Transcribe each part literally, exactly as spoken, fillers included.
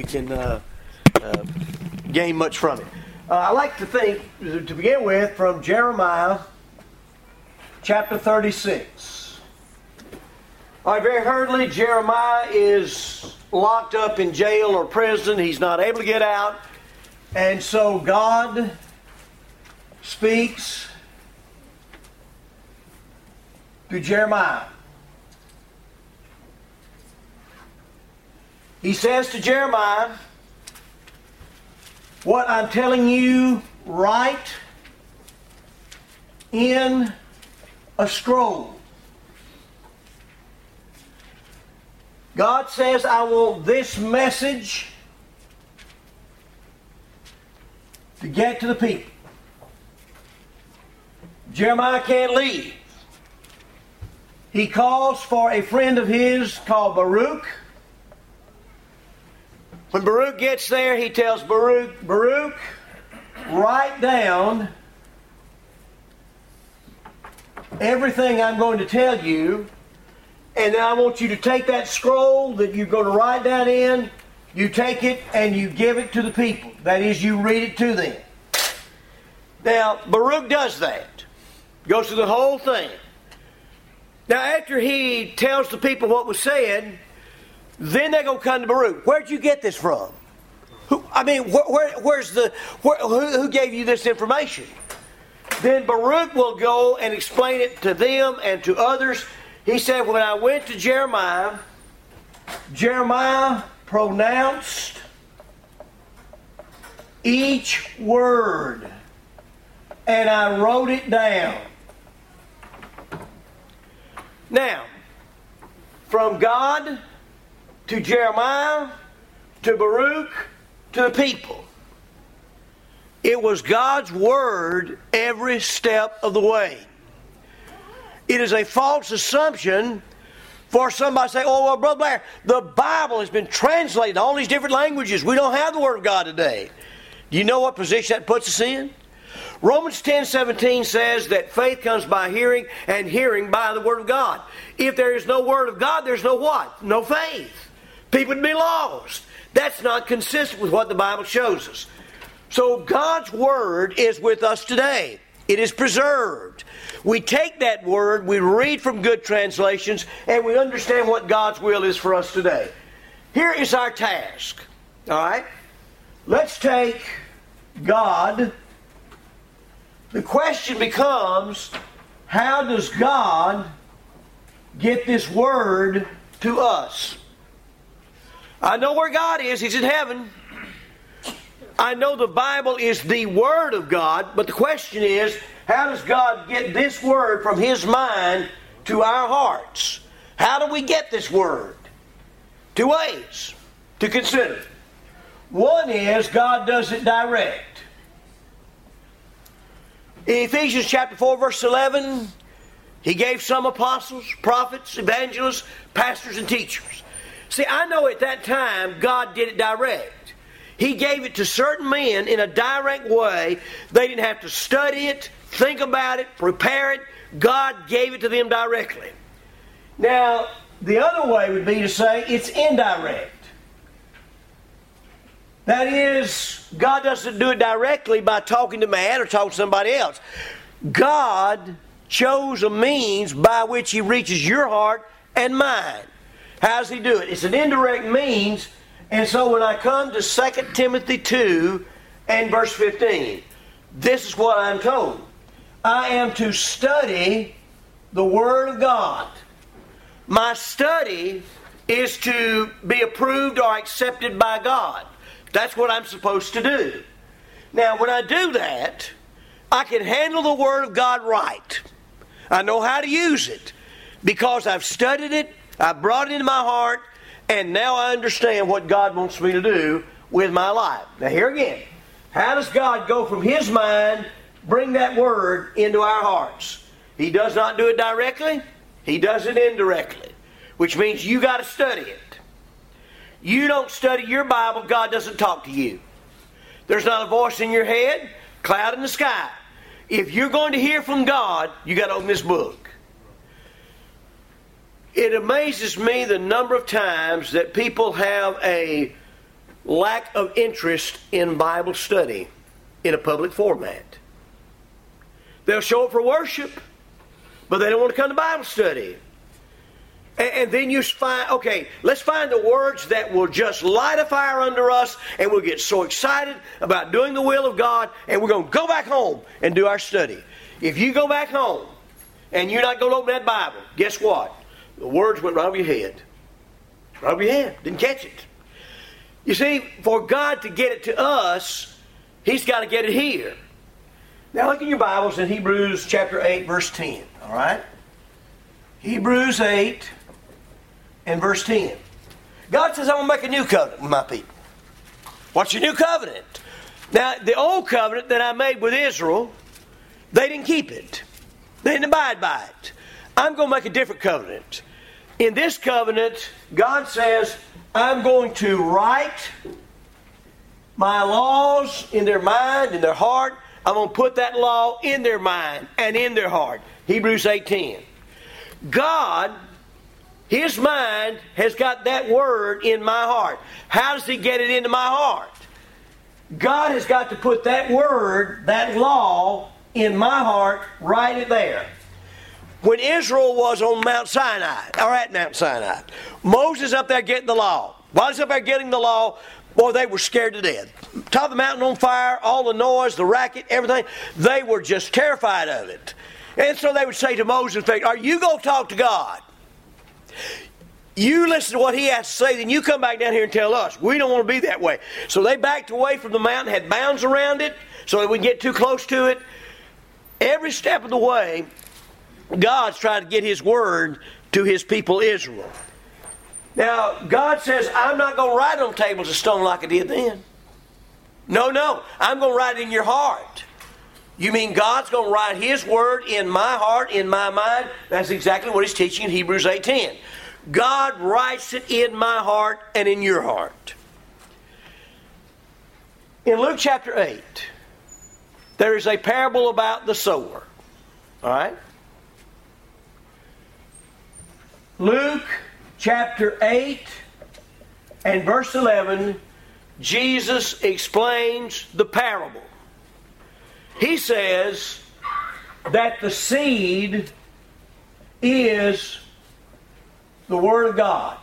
we can uh, uh, gain much from it. Uh, I like to think, to begin with, from Jeremiah chapter thirty-six. All right, very hurriedly, Jeremiah is locked up in jail or prison. He's not able to get out. And so God speaks to Jeremiah. He says to Jeremiah, what I'm telling you, write in a scroll. God says, I want this message to get to the people. Jeremiah can't leave. He calls for a friend of his called Baruch. When Baruch gets there, he tells Baruch, Baruch, write down everything I'm going to tell you, and then I want you to take that scroll that you're going to write down in, you take it and you give it to the people. That is, you read it to them. Now, Baruch does that. Goes through the whole thing. Now, after he tells the people what was said, then they're going to come to Baruch. Where'd you get this from? Who, I mean, where, where, where's the where, who, who gave you this information? Then Baruch will go and explain it to them and to others. He said, when I went to Jeremiah, Jeremiah pronounced each word, and I wrote it down. Now, from God to Jeremiah, to Baruch, to the people, it was God's Word every step of the way. It is a false assumption for somebody to say, oh, well, Brother Blair, the Bible has been translated in all these different languages. We don't have the Word of God today. Do you know what position that puts us in? Romans ten seventeen says that faith comes by hearing, and hearing by the Word of God. If there is no Word of God, there's no what? No faith. People would be lost. That's not consistent with what the Bible shows us. So God's Word is with us today. It is preserved. We take that Word, we read from good translations, and we understand what God's will is for us today. Here is our task. All right? Let's take God. The question becomes, how does God get this Word to us? I know where God is. He's in heaven. I know the Bible is the Word of God, but the question is, how does God get this Word from His mind to our hearts? How do we get this Word? Two ways to consider. One is God does it direct. In Ephesians chapter four, verse eleven, He gave some apostles, prophets, evangelists, pastors, and teachers. See, I know at that time God did it direct. He gave it to certain men in a direct way. They didn't have to study it, think about it, prepare it. God gave it to them directly. Now, the other way would be to say it's indirect. That is, God doesn't do it directly by talking to man or talking to somebody else. God chose a means by which He reaches your heart and mine. How does He do it? It's an indirect means. And so when I come to Second Timothy two and verse fifteen, this is what I'm told. I am to study the Word of God. My study is to be approved or accepted by God. That's what I'm supposed to do. Now, when I do that, I can handle the Word of God right. I know how to use it because I've studied it, I've brought it into my heart, and now I understand what God wants me to do with my life. Now, here again, how does God go from His mind, bring that Word into our hearts? He does not do it directly. He does it indirectly, which means you got to study it. You don't study your Bible, God doesn't talk to you. There's not a voice in your head, cloud in the sky. If you're going to hear from God, you got to open this book. It amazes me the number of times that people have a lack of interest in Bible study in a public format. They'll show up for worship, but they don't want to come to Bible study. And, and then you find, okay, let's find the words that will just light a fire under us, and we'll get so excited about doing the will of God, and we're going to go back home and do our study. If you go back home and you're not going to open that Bible, guess what? The words went right over your head. Right over your head. Didn't catch it. You see, for God to get it to us, He's got to get it here. Now look in your Bibles in Hebrews chapter eight, verse ten. All right? Hebrews eight and verse ten. God says, I'm going to make a new covenant with my people. What's your new covenant? Now, the old covenant that I made with Israel, they didn't keep it. They didn't abide by it. I'm going to make a different covenant. In this covenant, God says, I'm going to write my laws in their mind, in their heart. I'm going to put that law in their mind and in their heart. Hebrews eight ten. God, His mind has got that word in my heart. How does He get it into my heart? God has got to put that word, that law, in my heart, write it there. When Israel was on Mount Sinai, or at Mount Sinai, Moses up there getting the law. While he's up there getting the law, boy, they were scared to death. Top of the mountain on fire, all the noise, the racket, everything. They were just terrified of it. And so they would say to Moses, are you going to talk to God? You listen to what He has to say, then you come back down here and tell us. We don't want to be that way. So they backed away from the mountain, had bounds around it, so they wouldn't get too close to it. Every step of the way, God's trying to get His word to His people Israel. Now, God says, I'm not going to write on tables of stone like I did then. No, no. I'm going to write it in your heart. You mean God's going to write His word in my heart, in my mind? That's exactly what He's teaching in Hebrews eight ten. God writes it in my heart and in your heart. In Luke chapter eight, there is a parable about the sower. All right? Luke chapter eight and verse eleven, Jesus explains the parable. He says that the seed is the Word of God.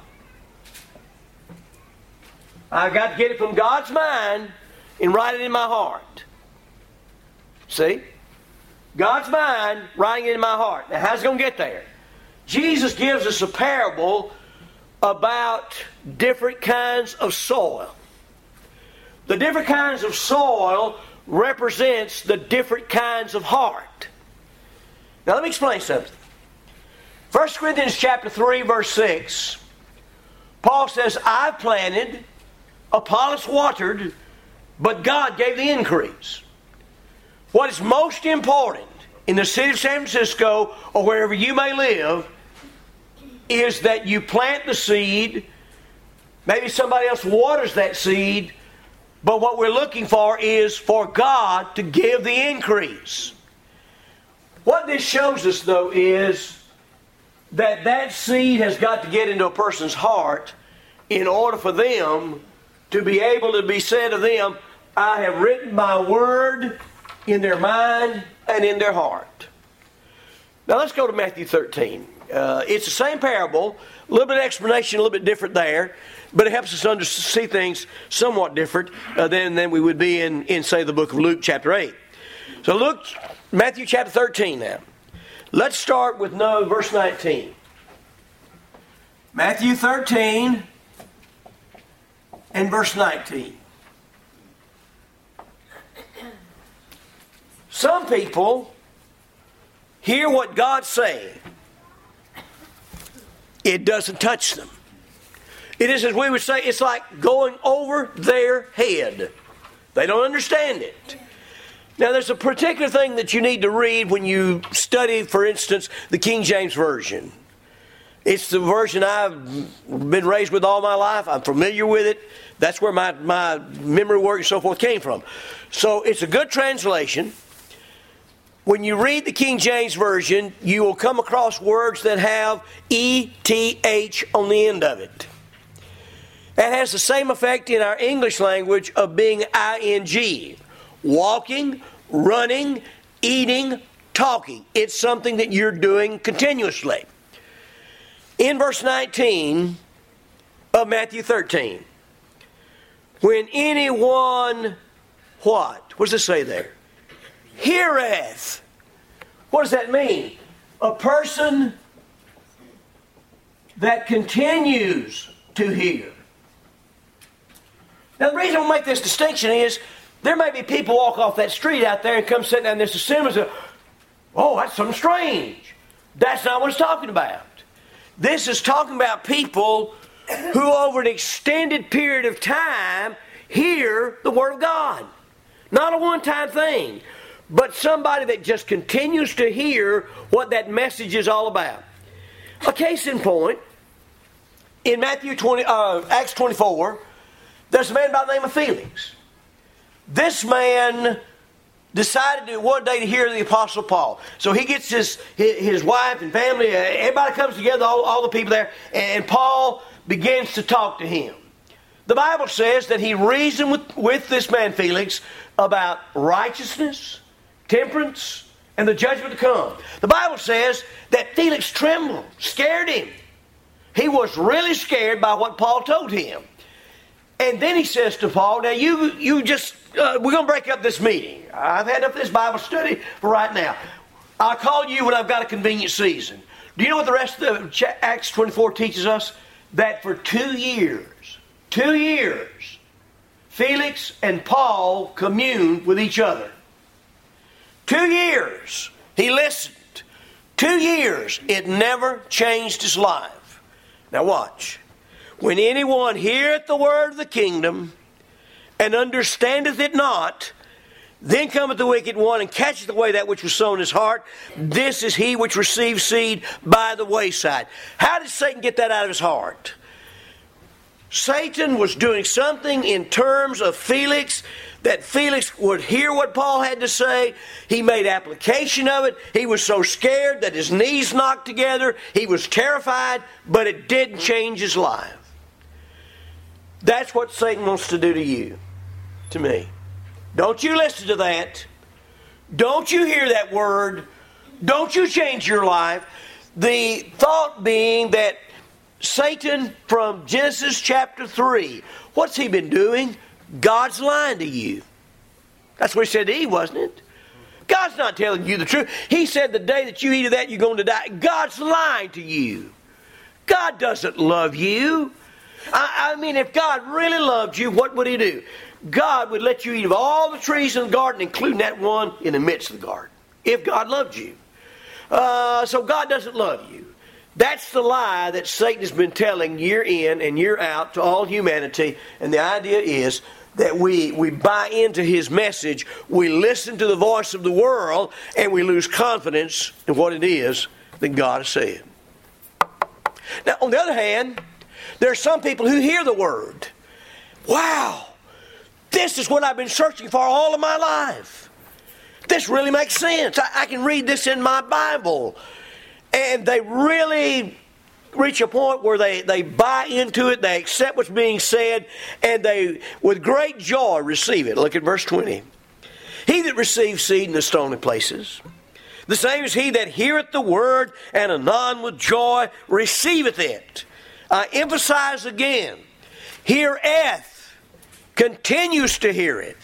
I've got to get it from God's mind and write it in my heart. See? God's mind, writing it in my heart. Now, how's it going to get there? Jesus gives us a parable about different kinds of soil. The different kinds of soil represents the different kinds of heart. Now let me explain something. First Corinthians chapter three, verse six, Paul says, I planted, Apollos watered, but God gave the increase. What is most important in the city of San Francisco or wherever you may live is that you plant the seed, maybe somebody else waters that seed, but what we're looking for is for God to give the increase. What this shows us, though, is that that seed has got to get into a person's heart in order for them to be able to be said of them, I have written my word in their mind and in their heart. Now let's go to Matthew thirteen. Uh, it's the same parable, a little bit of explanation, a little bit different there, but it helps us under, see things somewhat different uh, than, than we would be in, in, say, the book of Luke chapter eight. So Luke, Matthew chapter thirteen now. Let's start with no, verse nineteen. Matthew thirteen and verse nineteen. Some people hear what God's saying. It doesn't touch them. It is, as we would say, it's like going over their head. They don't understand it. Now, there's a particular thing that you need to read when you study, for instance, the King James Version. It's the version I've been raised with all my life. I'm familiar with it. That's where my, my memory work and so forth came from. So it's a good translation. When you read the King James Version, you will come across words that have E T H on the end of it. and has the same effect in our English language of being ing. Walking, running, eating, talking. It's something that you're doing continuously. In verse nineteen of Matthew thirteen, when anyone, what? What does it say there? Heareth. What does that mean? A person that continues to hear. Now the reason I make this distinction is there may be people walk off that street out there and come sit down in this assembly and say, oh, that's something strange. That's not what it's talking about. This is talking about people who over an extended period of time hear the Word of God. Not a one-time thing, but somebody that just continues to hear what that message is all about. A case in point, in Matthew twenty, uh, Acts twenty-four, there's a man by the name of Felix. This man decided to, one day to hear the Apostle Paul. So he gets his, his, his wife and family, everybody comes together, all, all the people there, and Paul begins to talk to him. The Bible says that he reasoned with, with this man Felix about righteousness, temperance, and the judgment to come. The Bible says that Felix trembled, scared him. He was really scared by what Paul told him. And then he says to Paul, now you you just, uh, we're going to break up this meeting. I've had up this Bible study for right now. I'll call you when I've got a convenient season. Do you know what the rest of Acts twenty-four teaches us? That for two years, two years, Felix and Paul communed with each other. Two years, he listened. Two years, it never changed his life. Now watch. When anyone heareth the word of the kingdom, and understandeth it not, then cometh the wicked one, and catcheth away that which was sown in his heart. This is he which receives seed by the wayside. How did Satan get that out of his heart? Satan was doing something in terms of Felix, that Felix would hear what Paul had to say. He made application of it. He was so scared that his knees knocked together. He was terrified, but it didn't change his life. That's what Satan wants to do to you, to me. Don't you listen to that. Don't you hear that word. Don't you change your life. The thought being that Satan, from Genesis chapter three, what's he been doing? God's lying to you. That's what he said to Eve, wasn't it? God's not telling you the truth. He said the day that you eat of that, you're going to die. God's lying to you. God doesn't love you. I, I mean, if God really loved you, what would he do? God would let you eat of all the trees in the garden, including that one in the midst of the garden, if God loved you. Uh, so God doesn't love you. That's the lie that Satan has been telling year in and year out to all humanity. And the idea is that we, we buy into his message, we listen to the voice of the world, and we lose confidence in what it is that God has said. Now, on the other hand, there are some people who hear the word. Wow, this is what I've been searching for all of my life. This really makes sense. I, I can read this in my Bible. And they really reach a point where they, they buy into it, they accept what's being said, and they, with great joy, receive it. Look at verse twenty. He that receives seed in the stony places, the same is he that heareth the word, and anon with joy receiveth it. I emphasize again, heareth, continues to hear it.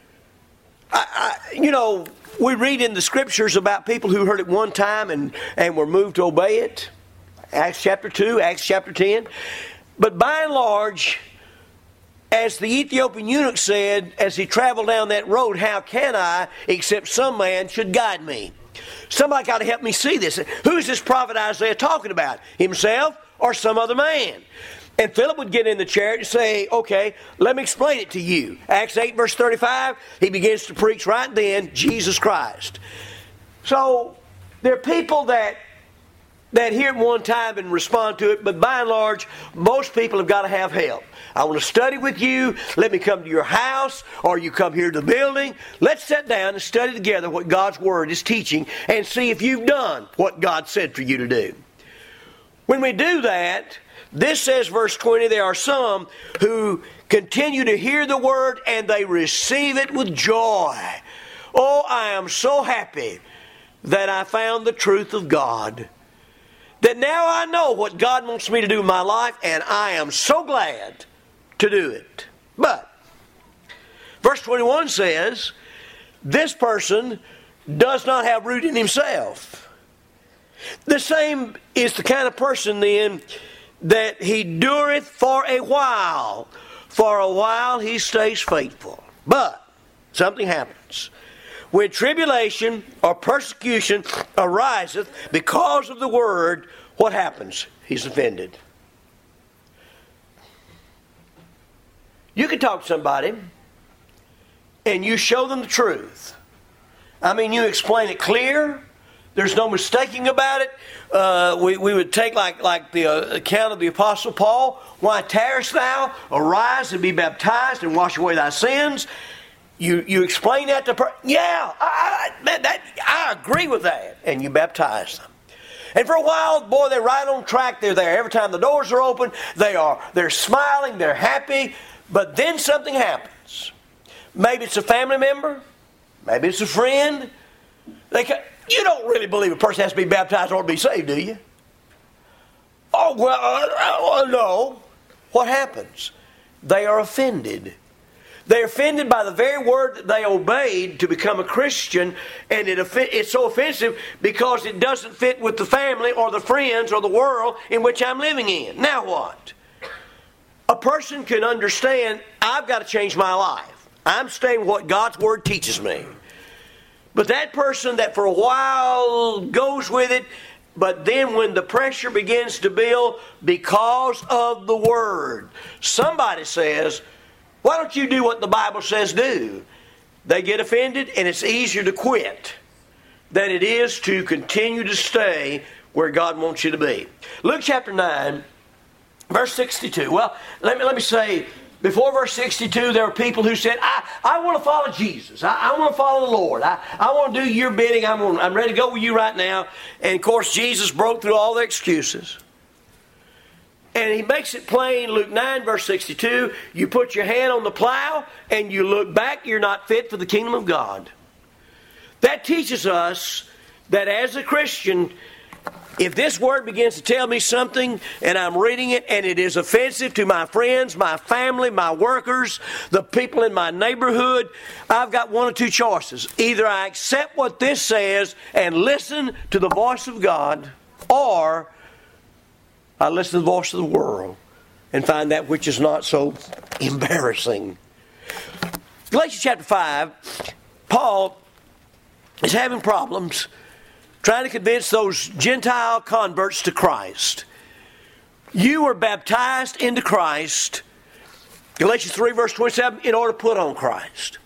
I, I, you know, we read in the scriptures about people who heard it one time and, and were moved to obey it. Acts chapter two, Acts chapter ten. But by and large, as the Ethiopian eunuch said as he traveled down that road, how can I except some man should guide me? Somebody got to help me see this. Who's this prophet Isaiah talking about? Himself or some other man? And Philip would get in the chariot and say, okay, let me explain it to you. Acts eight verse thirty-five, he begins to preach right then, Jesus Christ. So there are people that that hear it one time and respond to it, but by and large, most people have got to have help. I want to study with you. Let me come to your house, or you come here to the building. Let's sit down and study together what God's Word is teaching and see if you've done what God said for you to do. When we do that, This says, verse twenty, there are some who continue to hear the word and they receive it with joy. Oh, I am so happy that I found the truth of God. That now I know what God wants me to do in my life, and I am so glad to do it. But, verse twenty-one says, this person does not have root in himself. The same is the kind of person then that he dureth for a while. For a while he stays faithful. But something happens. When tribulation or persecution ariseth because of the word, what happens? He's offended. You can talk to somebody and you show them the truth. I mean, you explain it clear. There's no mistaking about it. Uh, we, we would take like, like the uh, account of the Apostle Paul. Why tarriest thou? Arise and be baptized and wash away thy sins. You you explain that to per- yeah, I, I, that, that, I agree with that. And you baptize them. And for a while, boy, they're right on track. They're there. Every time the doors are open, they are, they're smiling, they're happy. But then something happens. Maybe it's a family member. Maybe it's a friend. They can, you don't really believe a person has to be baptized in order to be saved, do you? Oh, well, uh, uh, no. What happens? They are offended. They're offended by the very word that they obeyed to become a Christian, and it it's so offensive because it doesn't fit with the family or the friends or the world in which I'm living in. Now what? A person can understand, I've got to change my life. I'm staying what God's Word teaches me. But that person that for a while goes with it, but then when the pressure begins to build because of the Word, somebody says, why don't you do what the Bible says do? They get offended, and it's easier to quit than it is to continue to stay where God wants you to be. Luke chapter nine, verse sixty-two. Well, let me, let me say, before verse sixty-two, there were people who said, I, I want to follow Jesus. I, I want to follow the Lord. I, I want to do your bidding. I'm, gonna, I'm ready to go with you right now. And of course, Jesus broke through all the excuses. And he makes it plain, Luke nine, verse sixty-two, you put your hand on the plow and you look back, you're not fit for the kingdom of God. That teaches us that as a Christian, if this word begins to tell me something and I'm reading it and it is offensive to my friends, my family, my workers, the people in my neighborhood, I've got one or two choices. Either I accept what this says and listen to the voice of God, or I listen to the voice of the world and find that which is not so embarrassing. Galatians chapter five, Paul is having problems trying to convince those Gentile converts to Christ. You were baptized into Christ, Galatians three, verse twenty-seven, in order to put on Christ.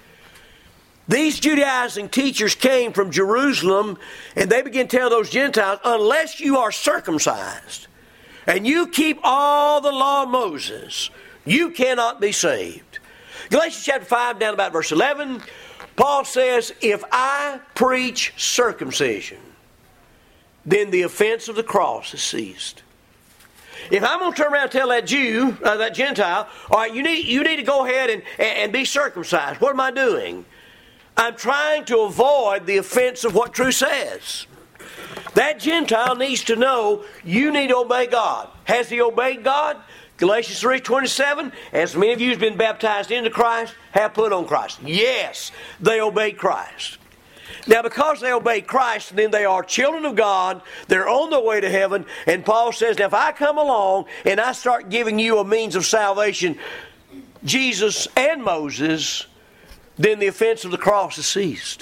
These Judaizing teachers came from Jerusalem, and they began to tell those Gentiles, unless you are circumcised and you keep all the law of Moses, you cannot be saved. Galatians chapter five, down about verse eleven, Paul says, if I preach circumcision, then the offense of the cross is ceased. If I'm going to turn around and tell that Jew, uh, that Gentile, all right, you need, you need to go ahead and, and be circumcised, what am I doing? I'm trying to avoid the offense of what truth says. That Gentile needs to know you need to obey God. Has he obeyed God? Galatians three twenty-seven, as many of you have been baptized into Christ, have put on Christ. Yes, they obeyed Christ. Now, because they obeyed Christ, then they are children of God. They're on their way to heaven. And Paul says, now if I come along and I start giving you a means of salvation, Jesus and Moses, then the offense of the cross is ceased.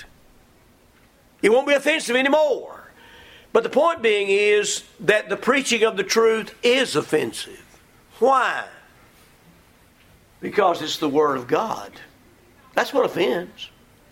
It won't be offensive anymore. But the point being is that the preaching of the truth is offensive. Why? Because it's the Word of God. That's what offends.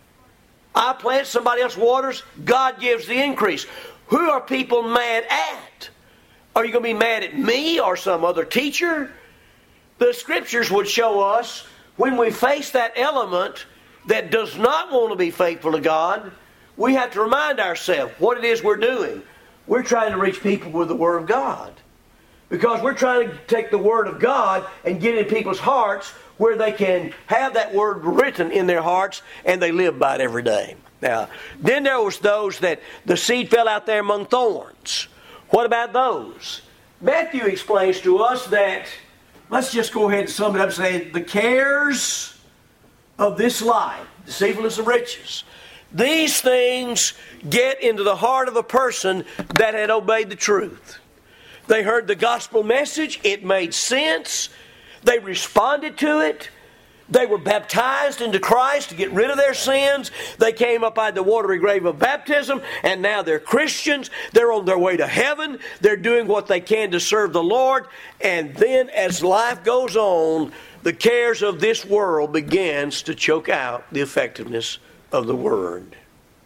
I plant, somebody else waters, God gives the increase. Who are people mad at? Are you going to be mad at me or some other teacher? The Scriptures would show us when we face that element that does not want to be faithful to God, we have to remind ourselves what it is we're doing. We're trying to reach people with the Word of God. Because we're trying to take the Word of God and get it in people's hearts where they can have that Word written in their hearts and they live by it every day. Now, then there was those that the seed fell out there among thorns. What about those? Matthew explains to us that, let's just go ahead and sum it up and say, the cares of this life, deceitfulness of riches, these things get into the heart of a person that had obeyed the truth. They heard the gospel message. It made sense. They responded to it. They were baptized into Christ to get rid of their sins. They came up out of the watery grave of baptism, and now they're Christians. They're on their way to heaven. They're doing what they can to serve the Lord. And then as life goes on, the cares of this world begins to choke out the effectiveness of the Word.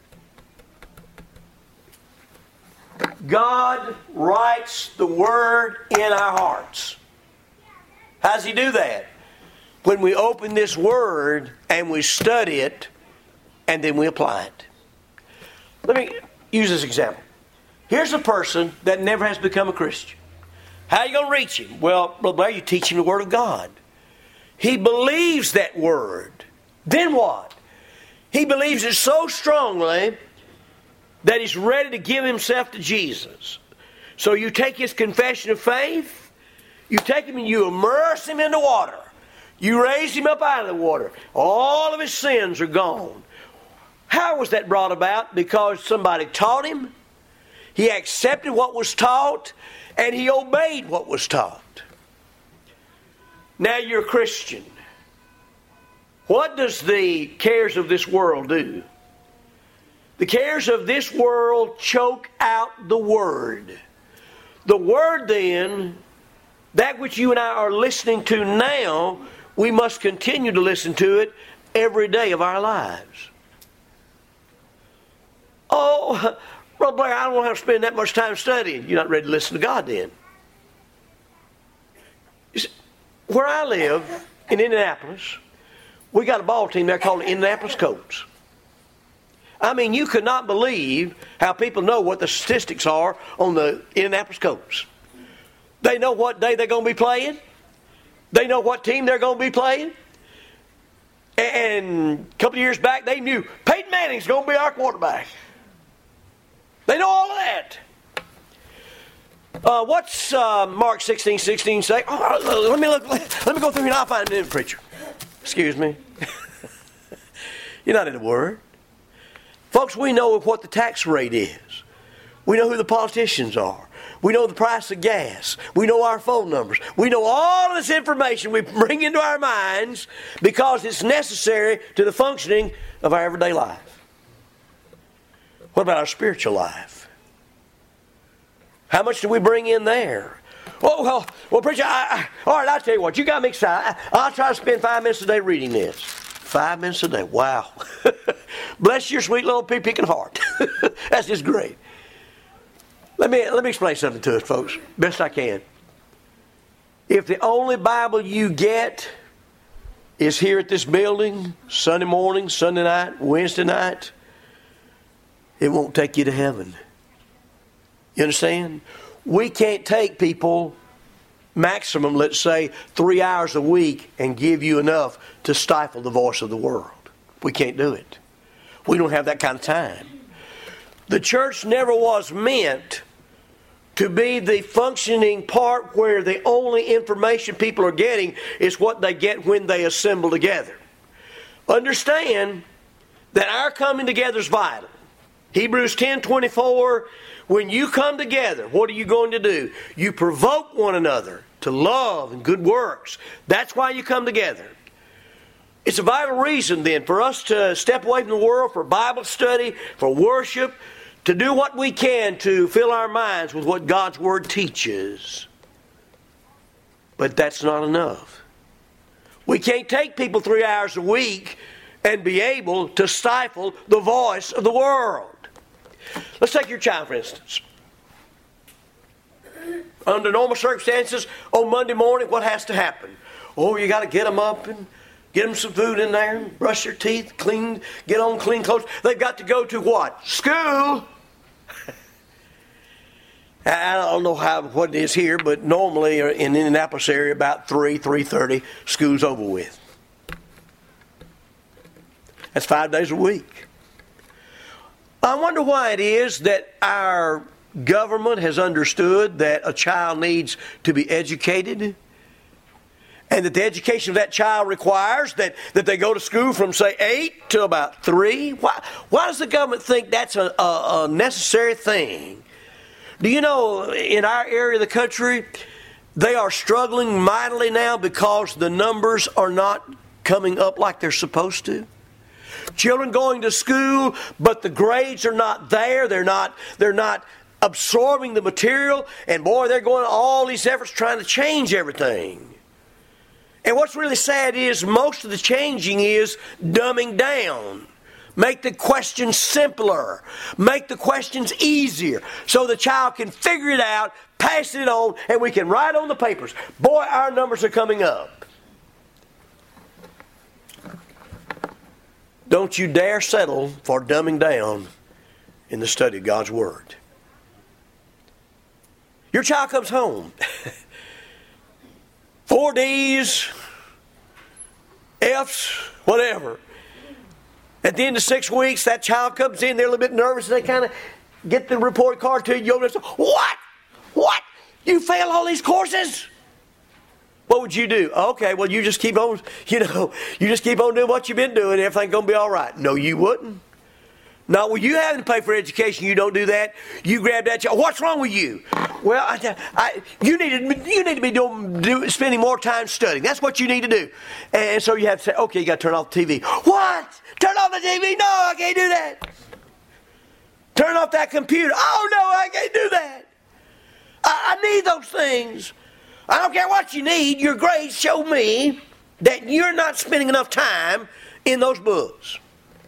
God writes the Word in our hearts. How does He do that? When we open this Word and we study it and then we apply it. Let me use this example. Here's a person that never has become a Christian. How are you going to reach him? Well, Brother Blair, you're teaching the Word of God. He believes that Word. Then what? He believes it so strongly that he's ready to give himself to Jesus. So you take his confession of faith, you take him and you immerse him in the water. You raise him up out of the water. All of his sins are gone. How was that brought about? Because somebody taught him, he accepted what was taught, and he obeyed what was taught. Now you're a Christian. What does the cares of this world do? The cares of this world choke out the Word. The Word then, that which you and I are listening to now, we must continue to listen to it every day of our lives. Oh, Brother Blair, I don't have to spend that much time studying. You're not ready to listen to God then. You see, where I live, in Indianapolis, we got a ball team there called the Indianapolis Colts. I mean, you could not believe how people know what the statistics are on the Indianapolis Colts. They know what day they're going to be playing. They know what team they're going to be playing. And a couple of years back, they knew Peyton Manning's going to be our quarterback. They know all of that. Uh, what's uh, Mark sixteen sixteen say? Oh, let me look. Let, let me go through here and I'll find it in preacher. Excuse me. You're not in the Word. Folks, we know what the tax rate is. We know who the politicians are. We know the price of gas. We know our phone numbers. We know all of this information we bring into our minds because it's necessary to the functioning of our everyday life. What about our spiritual life? How much do we bring in there? Oh, well, well preacher, I, I, all right, I'll tell you what. You got me excited. I, I'll try to spend five minutes a day reading this. Five minutes a day. Wow. Bless your sweet little pea-picking heart. That's just great. Let me, let me explain something to us, folks, best I can. If the only Bible you get is here at this building, Sunday morning, Sunday night, Wednesday night, it won't take you to heaven. You understand? We can't take people, maximum, let's say, three hours a week and give you enough to stifle the voice of the world. We can't do it. We don't have that kind of time. The church never was meant to be the functioning part where the only information people are getting is what they get when they assemble together. Understand that our coming together is vital. Hebrews ten twenty-four, when you come together, what are you going to do? You provoke one another to love and good works. That's why you come together. It's a vital reason then for us to step away from the world for Bible study, for worship, to do what we can to fill our minds with what God's Word teaches. But that's not enough. We can't take people three hours a week and be able to stifle the voice of the world. Let's take your child, for instance. Under normal circumstances, on Monday morning, what has to happen? Oh, you got to get them up and get them some food in there, brush their teeth, clean, get on clean clothes. They've got to go to what? School. I don't know how what it is here, but normally in the Indianapolis area, about three, three thirty, school's over with. That's five days a week. I wonder why it is that our government has understood that a child needs to be educated, and that the education of that child requires that, that they go to school from, say, eight to about three. Why, why does the government think that's a, a, a necessary thing? Do you know, in our area of the country, they are struggling mightily now because the numbers are not coming up like they're supposed to. Children going to school, but the grades are not there. They're not, they're not absorbing the material. And boy, they're going to all these efforts trying to change everything. And what's really sad is most of the changing is dumbing down. Make the questions simpler. Make the questions easier so the child can figure it out, pass it on, and we can write on the papers. Boy, our numbers are coming up. Don't you dare settle for dumbing down in the study of God's Word. Your child comes home. Four D's, F's, whatever. At the end of six weeks, that child comes in, they're a little bit nervous, and they kind of get the report card to you. And say, what? What? You failed all these courses? What would you do? Okay, well, you just keep on, you know, you just keep on doing what you've been doing, everything's going to be all right. No, you wouldn't. No, well, you having to pay for education, you don't do that. You grab that child. What's wrong with you? Well, I, I, you need to you need to be doing do, spending more time studying. That's what you need to do. And so you have to say, okay, you got to turn off the T V. What? Turn off the T V? No, I can't do that. Turn off that computer. Oh no, I can't do that. I, I need those things. I don't care what you need. Your grades show me that you're not spending enough time in those books.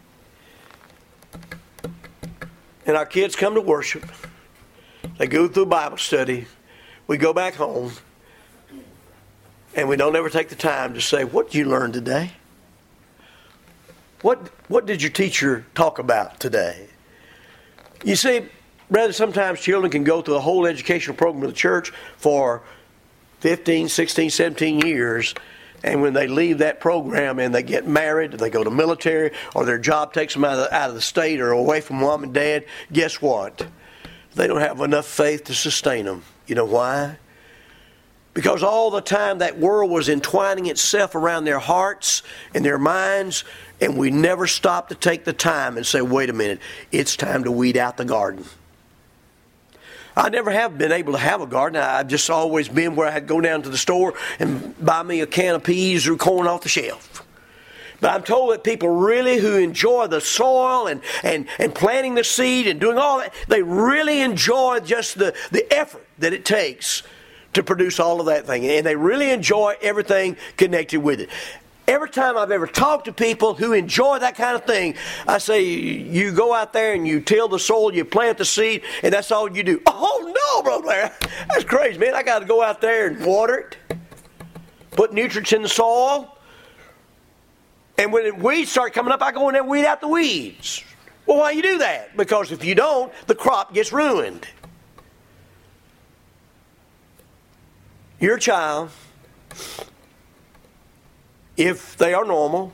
And our kids come to worship. They go through Bible study. We go back home. And we don't ever take the time to say, what did you learn today? What, what did your teacher talk about today? You see, brother, sometimes children can go through the whole educational program of the church for fifteen, sixteen, seventeen years. And when they leave that program and they get married, they go to military, or their job takes them out of, the, out of the state or away from mom and dad, guess what? They don't have enough faith to sustain them. You know why? Because all the time that world was entwining itself around their hearts and their minds, and we never stopped to take the time and say, wait a minute, it's time to weed out the garden. I never have been able to have a garden. I've just always been where I had to go down to the store and buy me a can of peas or corn off the shelf. But I'm told that people really who enjoy the soil and, and, and planting the seed and doing all that, they really enjoy just the, the effort that it takes to produce all of that thing. And they really enjoy everything connected with it. Every time I've ever talked to people who enjoy that kind of thing, I say, you go out there and you till the soil, you plant the seed, and that's all you do. Oh, no, Brother Blair. That's crazy, man. I got to go out there and water it, put nutrients in the soil, and when weeds start coming up, I go in there and weed out the weeds. Well, why you do that? Because if you don't, the crop gets ruined. Your child, if they are normal,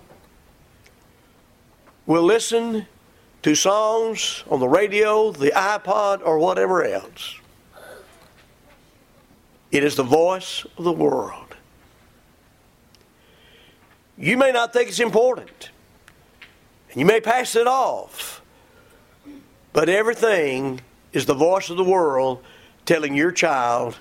will listen to songs on the radio, the iPod, or whatever else. It is the voice of the world. You may not think it's important, and you may pass it off, but everything is the voice of the world telling your child,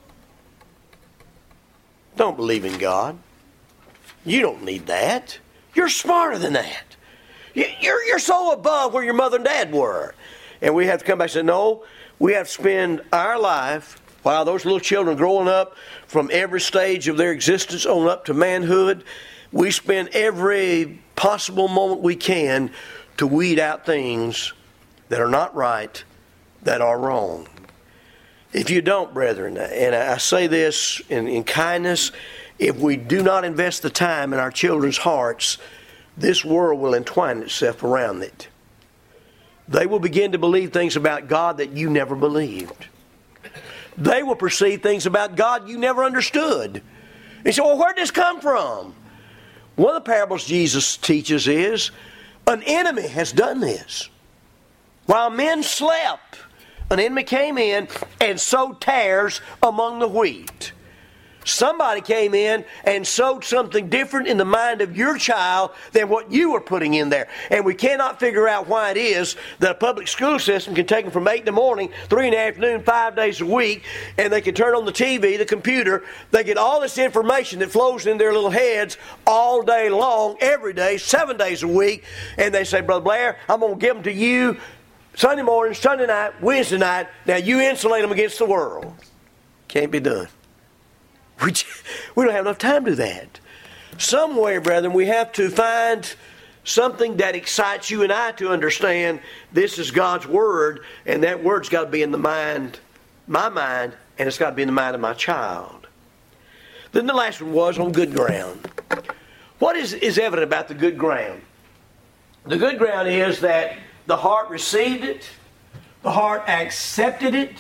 don't believe in God. You don't need that. You're smarter than that. You're, you're so above where your mother and dad were. And we have to come back and say, no, we have to spend our life, while those little children growing up from every stage of their existence on up to manhood, we spend every possible moment we can to weed out things that are not right, that are wrong. If you don't, brethren, and I say this in, in kindness, if we do not invest the time in our children's hearts, this world will entwine itself around it. They will begin to believe things about God that you never believed. they will perceive things about God you never understood. And you say, well, where did this come from? One of the parables Jesus teaches is, an enemy has done this. While men slept, an enemy came in and sowed tares among the wheat. Somebody came in and sowed something different in the mind of your child than what you were putting in there. And we cannot figure out why it is that a public school system can take them from eight in the morning, three in the afternoon, five days a week, and they can turn on the T V, the computer. They get all this information that flows in their little heads all day long, every day, seven days a week. And they say, Brother Blair, I'm going to give them to you Sunday morning, Sunday night, Wednesday night. Now you insulate them against the world. Can't be done. We, we don't have enough time to do that. Somewhere, brethren, we have to find something that excites you and I to understand this is God's Word, and that Word's got to be in the mind, my mind, and it's got to be in the mind of my child. Then the last one was on good ground. What is, is evident about the good ground? The good ground is that the heart received it, the heart accepted it,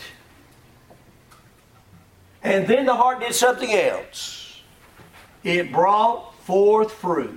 and then the heart did something else. It brought forth fruit.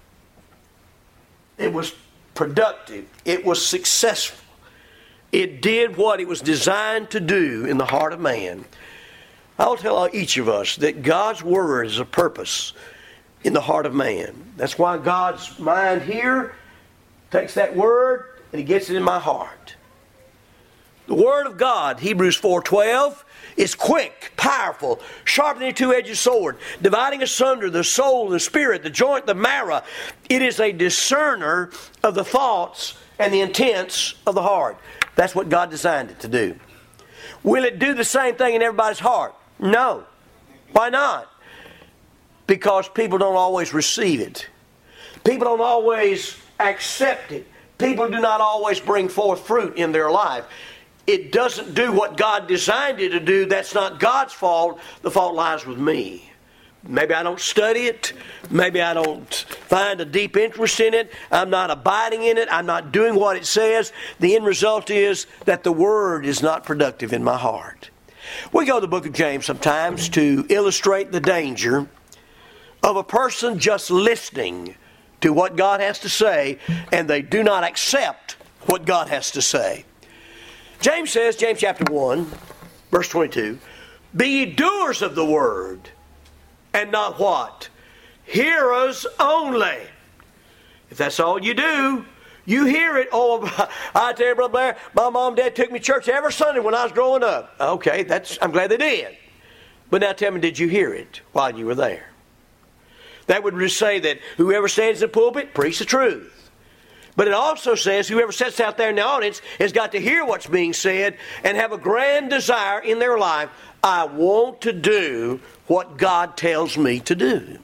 It was productive. It was successful. It did what it was designed to do in the heart of man. I'll tell each of us that God's Word is a purpose in the heart of man. That's why God's mind here takes that Word and He gets it in my heart. The Word of God, Hebrews four twelve, is quick, powerful, sharper than a two-edged sword, dividing asunder the soul, the spirit, the joint, the marrow. It is a discerner of the thoughts and the intents of the heart. That's what God designed it to do. Will it do the same thing in everybody's heart? No. Why not? Because people don't always receive it. People don't always accept it. People do not always bring forth fruit in their life. It doesn't do what God designed it to do. That's not God's fault. The fault lies with me. Maybe I don't study it. Maybe I don't find a deep interest in it. I'm not abiding in it. I'm not doing what it says. The end result is that the Word is not productive in my heart. We go to the book of James sometimes to illustrate the danger of a person just listening to what God has to say, and they do not accept what God has to say. James says, James chapter one, verse twenty-two, be ye doers of the word, and not what? Hearers only. If that's all you do, you hear it. Oh, I tell you, Brother Blair, my mom and dad took me to church every Sunday when I was growing up. Okay, that's I'm glad they did. But now tell me, did you hear it while you were there? That would just say that whoever stands in the pulpit, preach the truth. But it also says whoever sits out there in the audience has got to hear what's being said and have a grand desire in their life. I want to do what God tells me to do.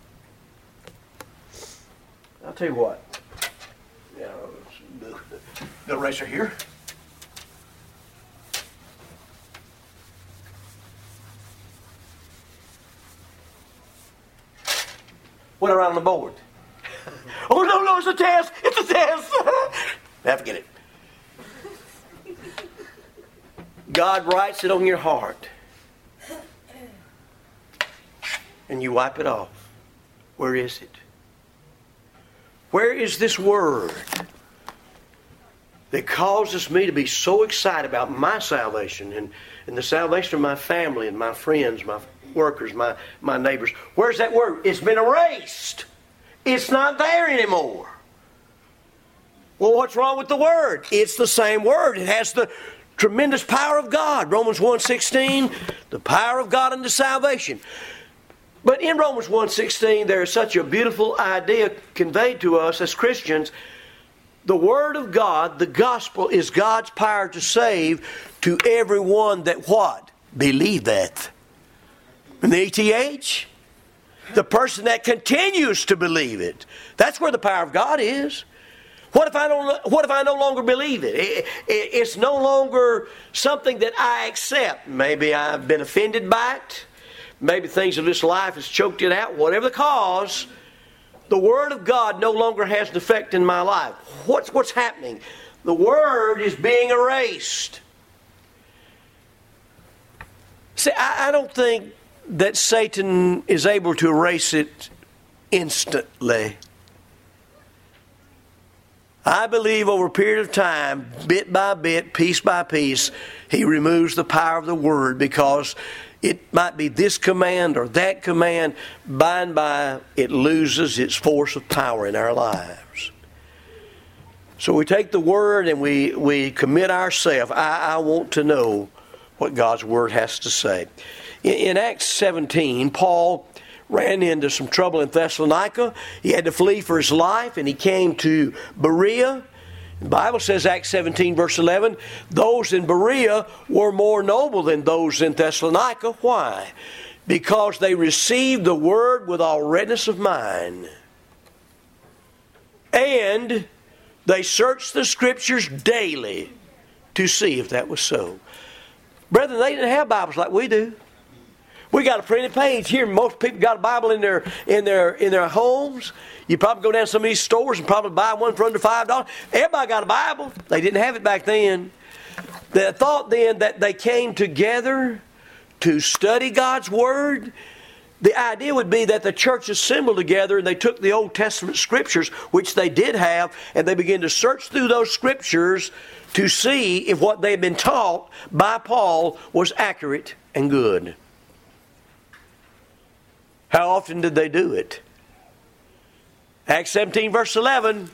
I'll tell you what. Yeah, the eraser here. Went around the board. Oh, no, no, it's a test. It's a test. Now forget it. God writes it on your heart. And you wipe it off. Where is it? Where is this word that causes me to be so excited about my salvation and, and the salvation of my family and my friends, my workers, my, my neighbors? Where's that word? It's been erased. It's not there anymore. Well, what's wrong with the Word? It's the same Word. It has the tremendous power of God. Romans one sixteen, the power of God unto salvation. But in Romans one sixteen, there is such a beautiful idea conveyed to us as Christians. The Word of God, the gospel, is God's power to save to everyone that what? Believeth. And the E T H? The person that continues to believe it. That's where the power of God is. What if I don't? What if I no longer believe it? it, it it's no longer something that I accept. Maybe I've been offended by it. Maybe things of this life has choked it out. Whatever the cause, the Word of God no longer has an effect in my life. What's what's happening? The Word is being erased. See, I, I don't think that Satan is able to erase it instantly. I believe over a period of time, bit by bit, piece by piece, he removes the power of the Word, because it might be this command or that command. By and by, it loses its force of power in our lives. So we take the Word and we, we commit ourselves. I, I want to know what God's Word has to say. In, in Acts seventeen, Paul ran into some trouble in Thessalonica. He had to flee for his life, and he came to Berea. The Bible says, Acts seventeen, verse eleven, those in Berea were more noble than those in Thessalonica. Why? Because they received the Word with all readiness of mind. And they searched the Scriptures daily to see if that was so. Brethren, they didn't have Bibles like we do. We got a printed page here. Most people got a Bible in their in their in their homes. You probably go down to some of these stores and probably buy one for under five dollars. Everybody got a Bible. They didn't have it back then. They thought then that they came together to study God's Word. The idea would be that the church assembled together and they took the Old Testament Scriptures, which they did have, and they began to search through those Scriptures to see if what they had been taught by Paul was accurate and good. How often did they do it? Acts seventeen, verse eleven.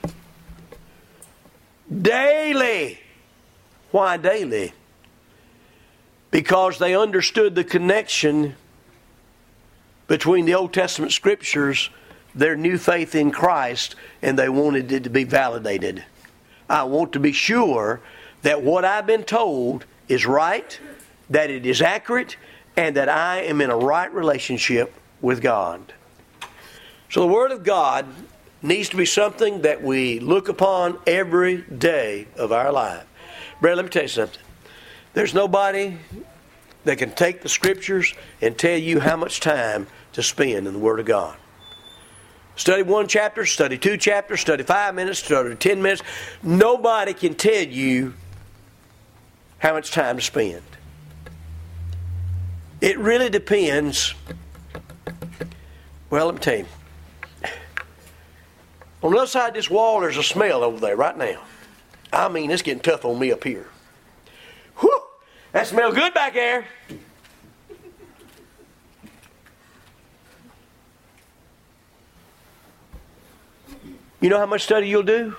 Daily. Why daily? Because they understood the connection between the Old Testament Scriptures, their new faith in Christ, and they wanted it to be validated. I want to be sure that what I've been told is right, that it is accurate, and that I am in a right relationship with God. So the Word of God needs to be something that we look upon every day of our life. Brad, let me tell you something. There's nobody that can take the Scriptures and tell you how much time to spend in the Word of God. Study one chapter, study two chapters, study five minutes, study ten minutes. Nobody can tell you how much time to spend. It really depends. Well, let me tell you. On the other side of this wall, there's a smell over there right now. I mean, it's getting tough on me up here. Whew! That smells good back there. You know how much study you'll do?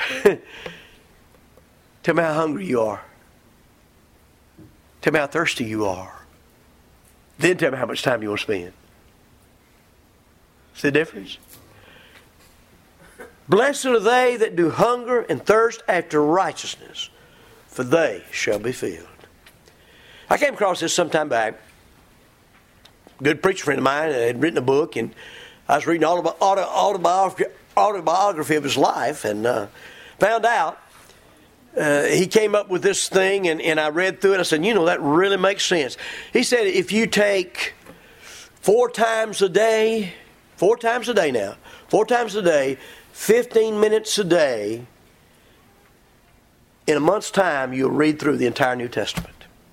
Tell me how hungry you are. Tell me how thirsty you are. Then tell me how much time you want to spend. See the difference? Blessed are they that do hunger and thirst after righteousness, for they shall be filled. I came across this some time back. A good preacher friend of mine had written a book, and I was reading all about autobiography, autobiography of his life, and uh, found out uh, he came up with this thing, and, and I read through it. I said, you know, that really makes sense. He said, if you take four times a day, four times a day now, four times a day, fifteen minutes a day, in a month's time, you'll read through the entire New Testament.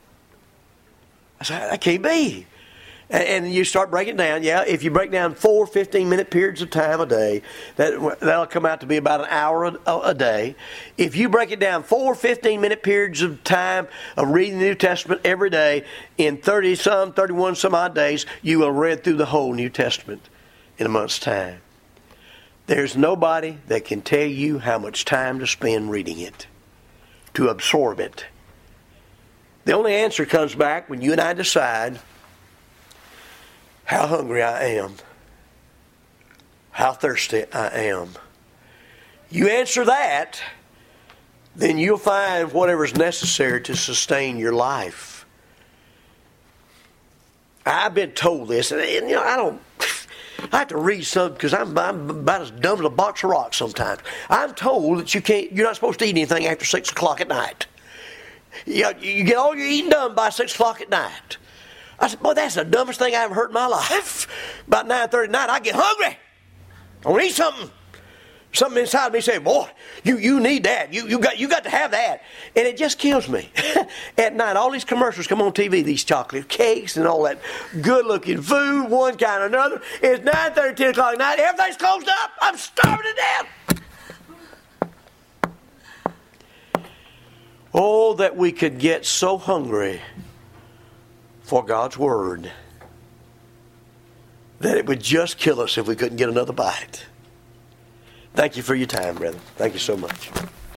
I said, that can't be. And you start breaking it down. Yeah, if you break down four fifteen-minute periods of time a day, that, that'll come out to be about an hour a, a day. If you break it down four fifteen-minute periods of time of reading the New Testament every day, in thirty-some, thirty-one-some odd days, you will have read through the whole New Testament in a month's time. There's nobody that can tell you how much time to spend reading it, to absorb it. The only answer comes back when you and I decide how hungry I am, how thirsty I am. You answer that, then you'll find whatever's necessary to sustain your life. I've been told this, and you know, I don't... I have to read something because I'm, I'm about as dumb as a box of rocks sometimes. I'm told that you can't, you're not supposed to eat anything after six o'clock at night. You, you get all your eating done by six o'clock at night. I said, boy, that's the dumbest thing I ever heard in my life. About nine thirty at night, I get hungry. I want to eat something. Something inside me said, boy, you, you need that. You, you, got, you got to have that. And it just kills me. At night, all these commercials come on T V, these chocolate cakes and all that good-looking food, one kind or another. It's nine thirty, ten o'clock at night. Everything's closed up. I'm starving to death. Oh, that we could get so hungry for God's Word that it would just kill us if we couldn't get another bite. Thank you for your time, brother. Thank you so much.